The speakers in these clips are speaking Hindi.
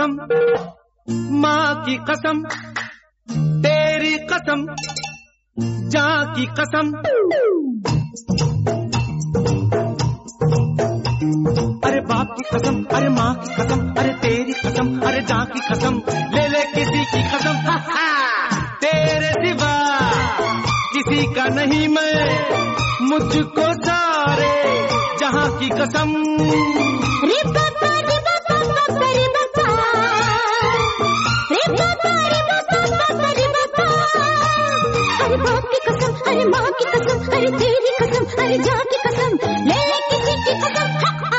कसम, माँ की कसम, तेरी कसम, जाँ की कसम। अरे बाप की कसम, अरे माँ की कसम, अरे तेरी कसम, अरे जाँ की कसम, ले ले किसी की कसम। तेरे सिवा किसी का नहीं मैं, मुझको सारे जहाँ की कसम। रे बाबा रे बाबा बाबा रे बाबा, रे बाबा रे बाबा बाबा रे बाबा। अरे बाप की कसम, अरे माँ की कसम, अरे तेरी कसम, अरे जाँ की कसम, ले ले किसी की कसम।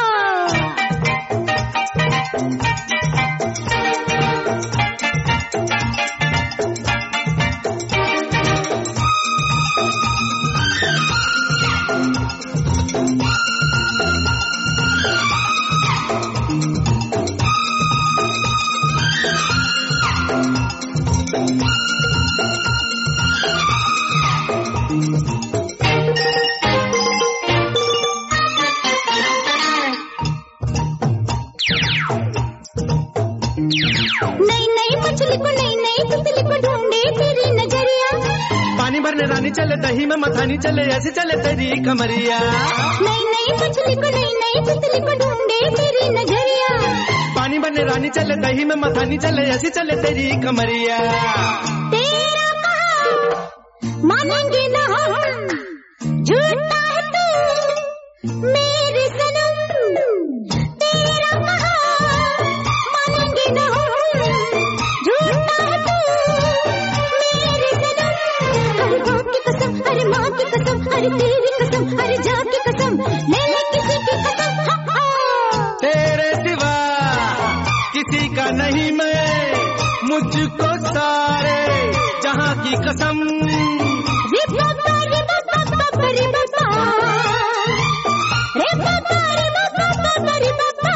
नई नई मछली को नई नई तितली को ढूंढे तेरी नजरिया। पानी भरने रानी चले, दही में मथानी चले, ऐसे चले तेरी कमरिया। नई नई मछली को नई नई तितली को ढूंढे तेरी नजरिया। पानी भरने रानी चले, दही में मथानी चले, ऐसे चले तेरी कमरिया। तेरा कहा मानेंगे ना हम, झूठा है तू मेरे सनम। तेरा कहा मानेंगे ना हम, झूठा है तू मेरे सनम। अरे बाप की कसम, अरे माँ की कसम, अरे तेरी कसम, अरे जाँ की कसम, ले ले किसी की कसम। तेरे सिवा किसी का नहीं मैं, मुझको सारे जहाँ की कसम। रे बाबा रे बाबा बाबा रे बाबा, रे बाबा रे बाबा बाबा रे बाबा।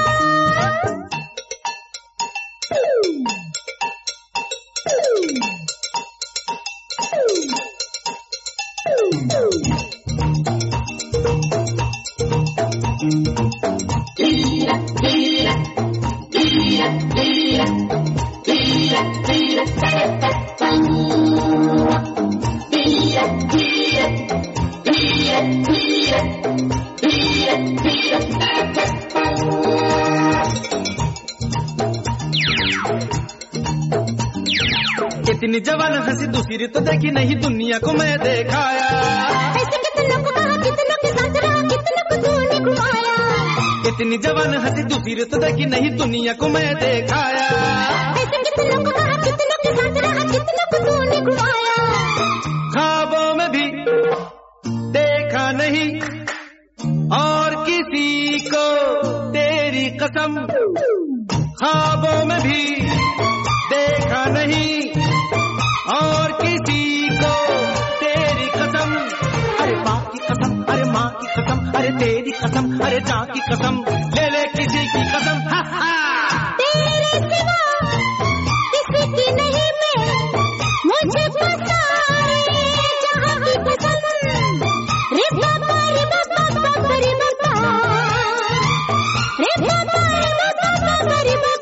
इतनी जवान हंसी दूसरी तो देखी नहीं दुनिया को मैं देखाया। ऐसे कितनों को कहा, कितनों के साथ रहा, कितनों को तूने घुमाया। इतनी जवान हंसी दूसरी तो देखी नहीं दुनिया को मैं देखाया। ऐसे कितनों को कहा, कितनों के साथ रहा, कितनों को तूने घुमाया। ख्वाबों में भी देखा नहीं और किसी को तेरी कसम। ख्वाबों में भी देखा नहीं और किसी को तेरी कसम। अरे बाप की कसम, अरे माँ की कसम, अरे तेरी कसम, अरे जाँ की कसम, ले ले किसी की कसम। तेरे सिवा किसी की नहीं मैं, मुझको सारे जहाँ की कसम। रे बाबा रे बाबा बाबा रे बाबा, रे बाबा रे बाबा बाबा रे बाबा।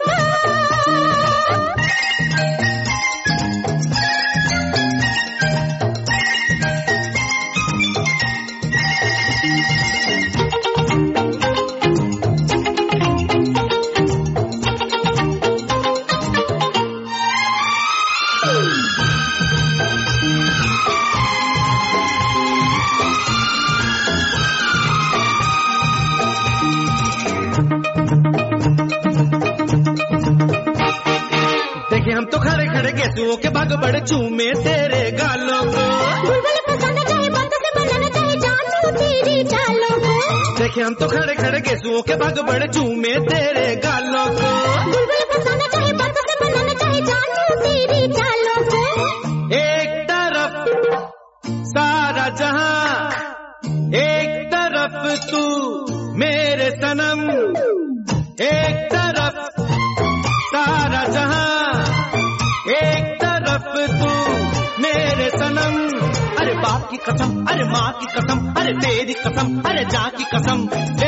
देखे हम तो खड़े खड़े गेसुओं के भाग बड़े चूमे तेरे गालों को। बुलबुल फसाना चाहे, बातों से बनाना चाहे, जान लूं तेरी चालों को। देखे हम तो खड़े खड़े गेसुओं के भाग बड़े चूमे तेरे गालों को। बुलबुल फसाना चाहे, बातों से बनाना चाहे, जान लूं तेरी चालों को। एक तरफ सारा जहां, एक तरफ तू मेरे सनम। एक तरफ सारा जहां, एक तरफ तू मेरे सनम। अरे बाप की कसम, अरे माँ की कसम, अरे तेरी कसम, अरे जाँ की कसम।